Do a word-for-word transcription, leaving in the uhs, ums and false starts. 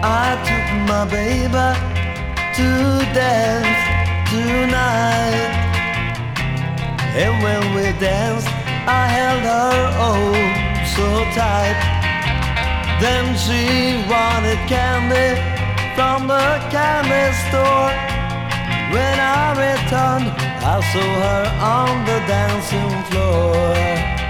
I took my baby to dance tonight. And when we danced, I held her oh so tight. Then she wanted candy from the candy store. When I returned, I saw her on the dancing floor.